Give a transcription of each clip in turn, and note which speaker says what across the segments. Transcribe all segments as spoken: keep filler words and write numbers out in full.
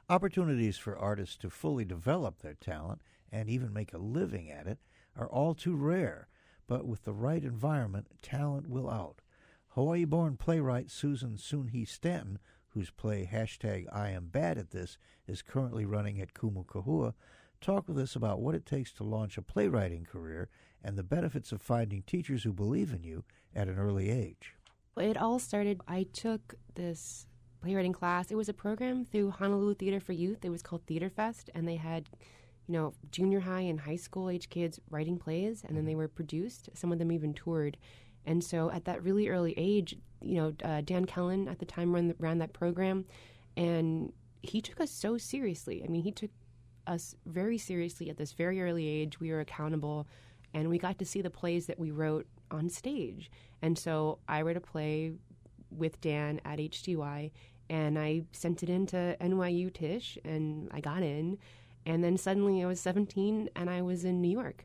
Speaker 1: Opportunities for artists to fully develop their talent and even make a living at it are all too rare, but with the right environment, talent will out. Hawaii-born playwright Susan Soonhee Stanton, whose play hashtag I Am Bad at This is currently running at Kumu Kahua, talked with us about what it takes to launch a playwriting career and the benefits of finding teachers who believe in you at an early age.
Speaker 2: It all started, I took this playwriting class. It was a program through Honolulu Theater for Youth. It was called Theater Fest, and they had, you know, junior high and high school age kids writing plays, and then they were produced. Some of them even toured. And so at that really early age, you know, uh, Dan Kellen at the time ran, the, ran that program, and he took us so seriously. I mean, he took us very seriously at this very early age. We were accountable, and we got to see the plays that we wrote on stage. And so I wrote a play with Dan at H T Y, and I sent it in to N Y U Tisch, and I got in. And then suddenly I was seventeen, and I was in New York.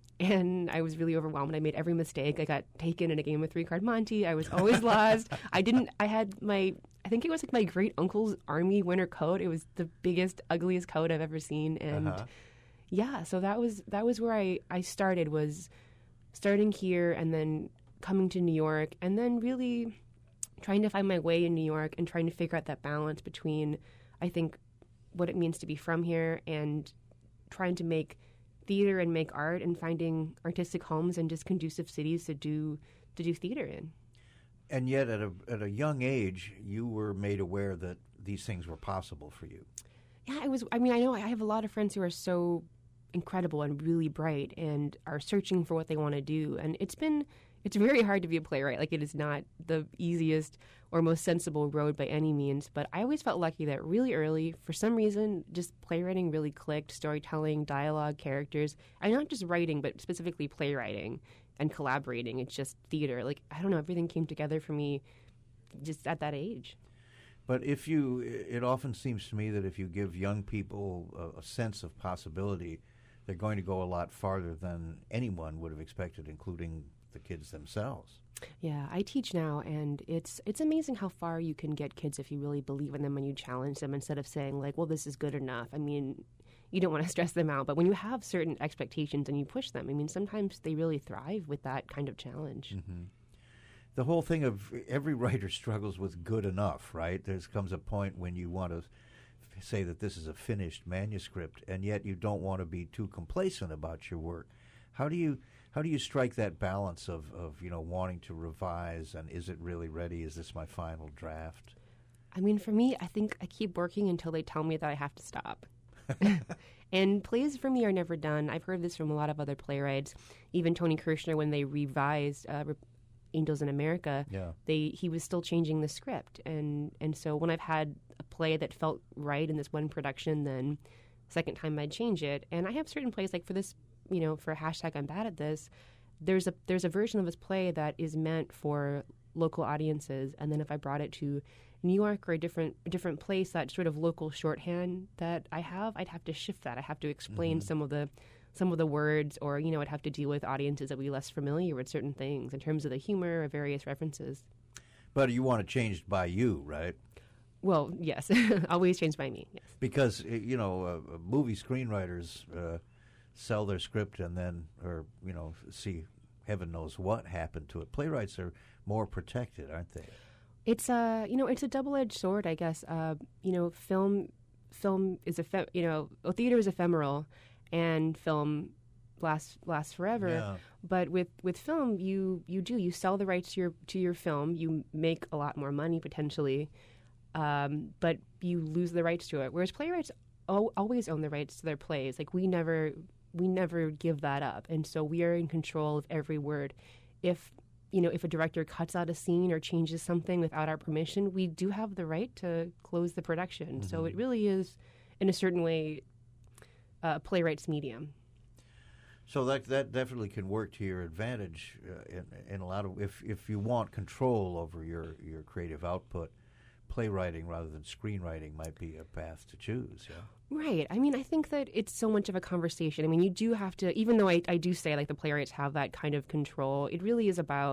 Speaker 2: And I was really overwhelmed. I made every mistake. I got taken in a game of three-card Monte. I was always lost. I didn't, I had my, I think it was like my great uncle's army winter coat. It was the biggest, ugliest coat I've ever seen. And uh-huh. yeah, so that was, that was where I, I started, was starting here and then coming to New York, and then really trying to find my way in New York and trying to figure out that balance between, I think, what it means to be from here and trying to make theater and make art and finding artistic homes and just conducive cities to do to do theater in.
Speaker 1: And yet at a at a young age, you were made aware that these things were possible for you.
Speaker 2: Yeah, I was. I mean, I know I have a lot of friends who are so incredible and really bright and are searching for what they want to do. And it's been, it's very hard to be a playwright. Like, it is not the easiest or most sensible road by any means. But I always felt lucky that really early, for some reason, just playwriting really clicked, storytelling, dialogue, characters. And not just writing, but specifically playwriting and collaborating. It's just theater. Like, I don't know, everything came together for me just at that age.
Speaker 1: But if you, it often seems to me that if you give young people a, a sense of possibility, they're going to go a lot farther than anyone would have expected, including the kids themselves.
Speaker 2: Yeah, I teach now, and it's it's amazing how far you can get kids if you really believe in them and you challenge them instead of saying, like, well, this is good enough. I mean, you don't want to stress them out, but when you have certain expectations and you push them, I mean, sometimes they really thrive with that kind of challenge.
Speaker 1: Mm-hmm. The whole thing of every writer struggles with good enough, right? There comes a point when you want to say that this is a finished manuscript, and yet you don't want to be too complacent about your work. How do you how do you strike that balance of, of you know wanting to revise and is it really ready? Is this my final draft?
Speaker 2: I mean, for me, I think I keep working until they tell me that I have to stop. And plays for me are never done. I've heard this from a lot of other playwrights. Even Tony Kirshner, when they revised uh, Angels in America,
Speaker 1: yeah.
Speaker 2: they he was still changing the script. And, and so when I've had a play that felt right in this one production, then second time I'd change it. And I have certain plays, like for this, you know, for hashtag I'm bad at this, there's a there's a version of this play that is meant for local audiences. And then if I brought it to New York or a different a different place, that sort of local shorthand that I have, I'd have to shift that. I have to explain mm-hmm. some of the some of the words, or, you know, I'd have to deal with audiences that would be less familiar with certain things in terms of the humor or various references.
Speaker 1: But you want it changed by you, right?
Speaker 2: Well, yes. Always changed by me, yes.
Speaker 1: Because, you know, uh, movie screenwriters uh, sell their script and then, or, you know, see heaven knows what happened to it. Playwrights are more protected, aren't they?
Speaker 2: It's a, you know, it's a double-edged sword, I guess. Uh, you know, film film is, ephem- you know, well, theater is ephemeral, and film lasts lasts forever.
Speaker 1: Yeah.
Speaker 2: But with, with film, you you do you sell the rights to your to your film. You make a lot more money potentially, um, but you lose the rights to it. Whereas playwrights o- always own the rights to their plays. Like we never we never give that up, and so we are in control of every word. If you know if a director cuts out a scene or changes something without our permission, we do have the right to close the production. Mm-hmm. So it really is, in a certain way, a playwright's medium.
Speaker 1: So that that definitely can work to your advantage uh, in, in a lot of if if you want control over your, your creative output, playwriting rather than screenwriting might be a path to choose. Yeah.
Speaker 2: Right. I mean, I think that it's so much of a conversation. I mean, you do have to, even though I, I do say like the playwrights have that kind of control, it really is about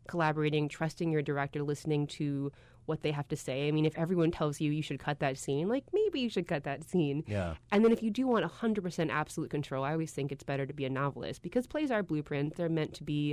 Speaker 2: collaborating, trusting your director, listening to what they have to say. I mean, if everyone tells you you should cut that scene, like maybe you should cut that scene.
Speaker 1: Yeah.
Speaker 2: And then if you do want one hundred percent absolute control, I always think it's better to be a novelist because plays are blueprints. They're meant to be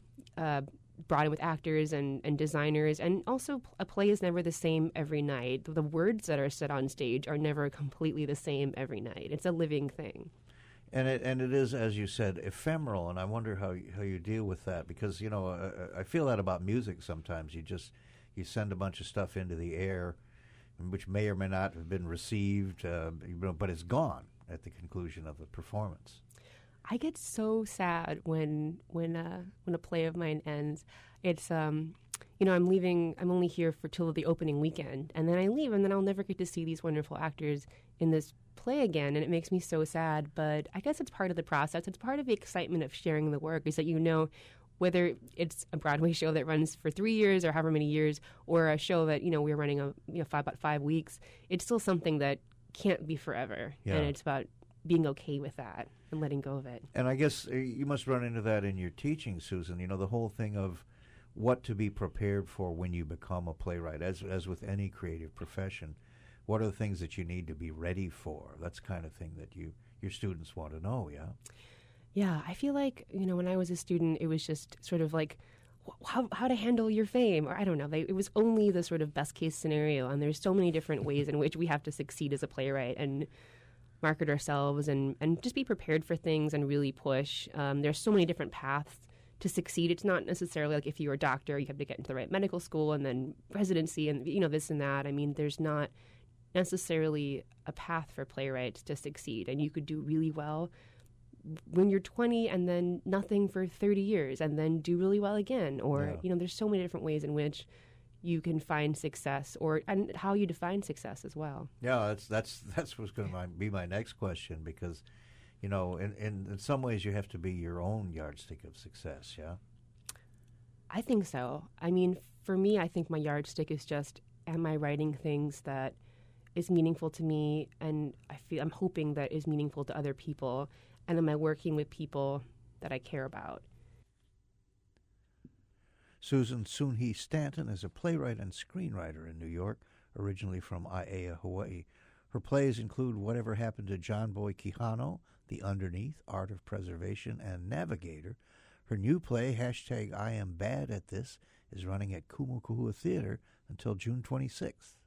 Speaker 2: uh, brought in with actors and, and designers. And also a play is never the same every night. The words that are said on stage are never completely the same every night. It's a living thing.
Speaker 1: And it and it is, as you said, ephemeral, and I wonder how you, how you deal with that because you know I, I feel that about music sometimes. You just you send a bunch of stuff into the air, which may or may not have been received, uh, but it's gone at the conclusion of the performance.
Speaker 2: I get so sad when when uh, when a play of mine ends. It's um, you know I'm leaving. I'm only here for till the opening weekend, and then I leave, and then I'll never get to see these wonderful actors in this play again, and it makes me so sad. But I guess it's part of the process. It's part of the excitement of sharing the work. Is that you know. Whether it's a Broadway show that runs for three years or however many years, or a show that you know we're running a you know five about five weeks, it's still something that can't be forever,
Speaker 1: yeah.
Speaker 2: and it's about being okay with that and letting go of it.
Speaker 1: And I guess uh, you must run into that in your teaching, Susan. You know the whole thing of what to be prepared for when you become a playwright, as as with any creative profession. What are the things that you need to be ready for? That's the kind of thing that you your students want to know. Yeah.
Speaker 2: Yeah, I feel like, you know, when I was a student, it was just sort of like how how to handle your fame, or I don't know. They, it was only the sort of best case scenario, and there's so many different ways in which we have to succeed as a playwright and market ourselves and, and just be prepared for things and really push. Um, there's so many different paths to succeed. It's not necessarily like if you're a doctor, you have to get into the right medical school and then residency and, you know, this and that. I mean, there's not necessarily a path for playwrights to succeed, and you could do really well when you're twenty and then nothing for thirty years and then do really well again. Or,
Speaker 1: yeah.
Speaker 2: you know, there's so many different ways in which you can find success, or and how you define success as well.
Speaker 1: Yeah, that's that's that's what's going to be my next question because, you know, in, in, in some ways you have to be your own yardstick of success, yeah?
Speaker 2: I think so. I mean, for me, I think my yardstick is just, am I writing things that is meaningful to me and I feel I'm hoping that is meaningful to other people? And am I working with people that I care about?
Speaker 1: Susan Soon-Hee Stanton is a playwright and screenwriter in New York, originally from Aiea, Hawaii. Her plays include Whatever Happened to John Boy Quijano, The Underneath, Art of Preservation, and Navigator. Her new play, hashtag I Am Bad at This, is running at Kumukuhua Theater until June twenty-sixth.